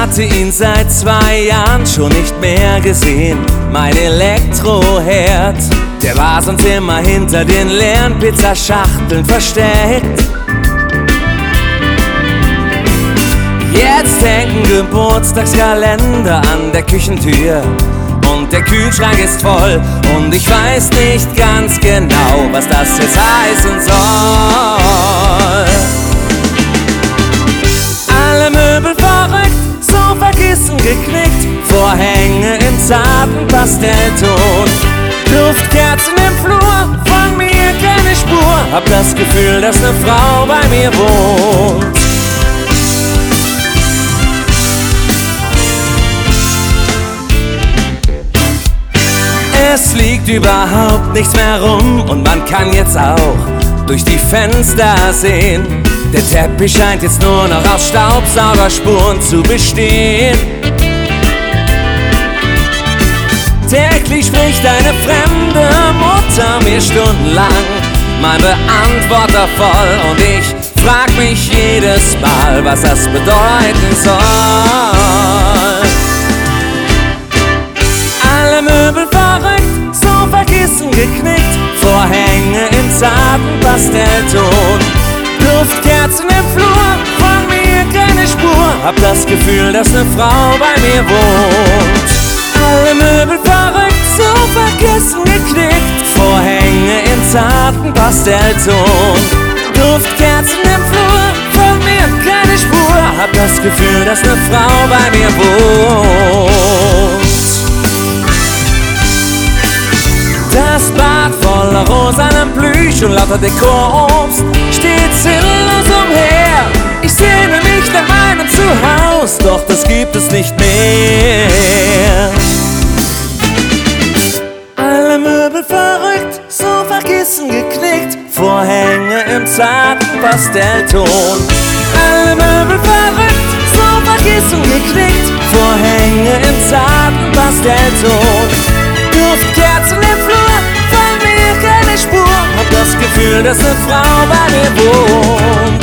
hatte ihn seit 2 Jahren schon nicht mehr gesehen. Mein Elektroherd, der war sonst immer hinter den leeren Pizzaschachteln versteckt. Jetzt hängen Geburtstagskalender an der Küchentür und der Kühlschrank ist voll und ich weiß nicht ganz genau, was das jetzt heißen soll. Alle Möbel verrückt, Sofakissen geknickt, Vorhänge im zarten Pastellton, Duftkerzen im Flur, von mir keine Spur, hab das Gefühl, dass ne Frau bei mir wohnt. Es liegt überhaupt nichts mehr rum und man kann jetzt auch durch die Fenster sehen. Der Teppich scheint jetzt nur noch aus Staubsaugerspuren zu bestehen. Täglich spricht eine fremde Mutter mir stundenlang mein Beantworter voll und ich frag mich jedes Mal, was das bedeuten soll. Alle Möbel verrückt, Sofakissen geknickt, Vorhänge in zarten Pastellton, Duftkerzen im Flur, von mir keine Spur, hab das Gefühl, dass ne Frau bei mir wohnt. Alle Möbel verrückt, Sofakissen geknickt, Vorhänge in zarten Pastellton, Duftkerzen im Flur, von mir keine Spur, hab das Gefühl, dass ne Frau bei mir wohnt. Das Bad voller rosanem Plüsch und lauter Dekorobst steht sinnlos umher. Ich sehne mich nach meinem Zuhause, doch das gibt es nicht mehr. Alle Möbel verrückt, Sofakissen geknickt, Vorhänge im zarten Pastellton. Alle Möbel verrückt, Sofakissen geknickt, Vorhänge im zarten Pastellton, Duftkerzen im Flur, von mir keine Spur, hab das Gefühl, dass ne Frau bei mir wohnt.